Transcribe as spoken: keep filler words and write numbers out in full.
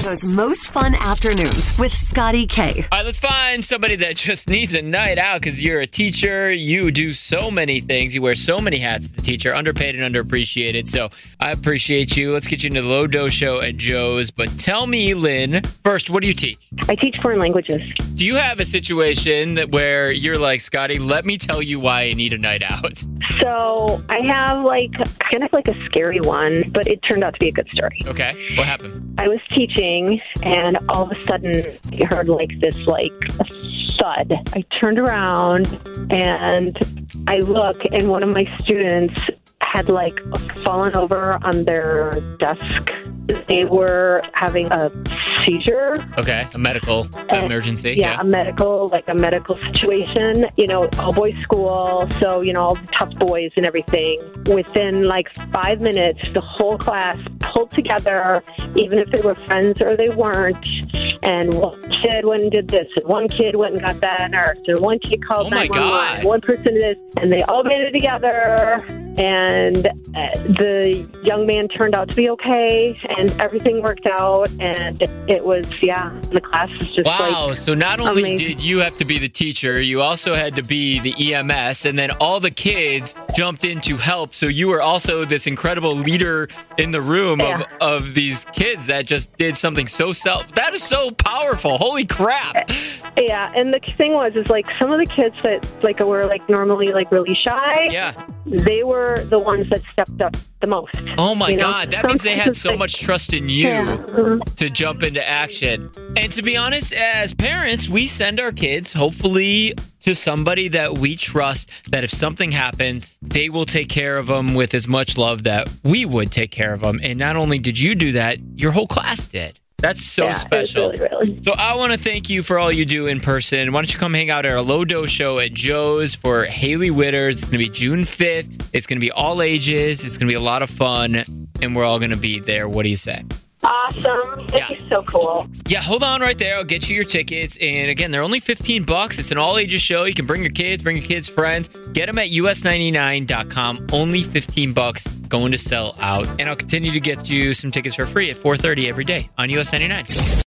Chicago's most fun afternoons with Scotty K. All right, let's find somebody that just needs a night out because you're a teacher. You do so many things. You wear so many hats as a teacher, underpaid and underappreciated. So I appreciate you. Let's get you into the Low Dose Show at Joe's. But tell me, Lynn, first, what do you teach? I teach foreign languages. Do you have a situation that where you're like, Scotty, let me tell you why I need a night out? So I have like kind of like a scary one, but it turned out to be a good story. Okay. What happened? I was teaching and all of a sudden I heard like this like thud. I turned around and I look and one of my students had like fallen over on their desk. They were having a seizure. Okay, a medical And, emergency. Yeah, Yeah. a medical, like a medical situation. You know, all boys school, so, you know, all the tough boys and everything. Within like five minutes, the whole class pulled together, even if they were friends or they weren't. And one kid went and did this, and one kid went and got that nurse, and one kid called Oh my nine one one, God. one person did this, and they all made it together. And uh, the young man turned out to be okay, and everything worked out. And it was, yeah, the class was just Wow. like, So not only amazing. did you have to be the teacher, you also had to be the E M S, and then all the kids jumped in to help. So you were also this incredible leader in the room Yeah. of, of these kids that just did something so self. That is so powerful. Holy crap. yeah. And the thing was, is like some of the kids that like were like normally like really shy, Yeah. they were the ones that stepped up the most. Oh my You know, God. That means they had sometimes, so like- much trust in you Yeah. Mhm. to jump into action. And to be honest, as parents, we send our kids hopefully to somebody that we trust, that if something happens, they will take care of them with as much love that we would take care of them. And not only did you do that, your whole class did. That's so Yeah, it was special. really, really. So I want to thank you for all you do in person. Why don't you come hang out at our Low Dose Show at Joe's for Haley Witters. It's going to be June fifth. It's going to be all ages. It's going to be a lot of fun. And we're all going to be there. What do you say? Awesome. This Yeah. is so cool. Yeah, hold on right there. I'll get you your tickets. And again, they're only fifteen bucks. It's an all ages show. You can bring your kids, bring your kids' friends. Get them at U S ninety-nine dot com. Only fifteen bucks, going to sell out. And I'll continue to get you some tickets for free at four thirty every day on U S ninety-nine.